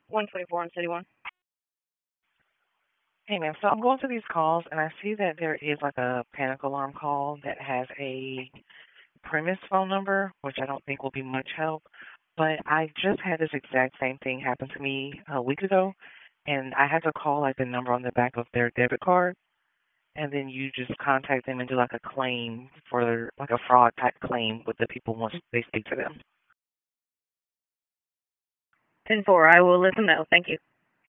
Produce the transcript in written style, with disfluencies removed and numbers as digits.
124 on City One. Hey, ma'am. So I'm going through these calls, and I see that there is like a panic alarm call that has a premise phone number, which I don't think will be much help. But I just had this exact same thing happen to me a week ago, and I had to call like the number on the back of their debit card, and then you just contact them and do like a claim for like a fraud type claim with the people once they speak to them. 10-4. I will let them know. Thank you.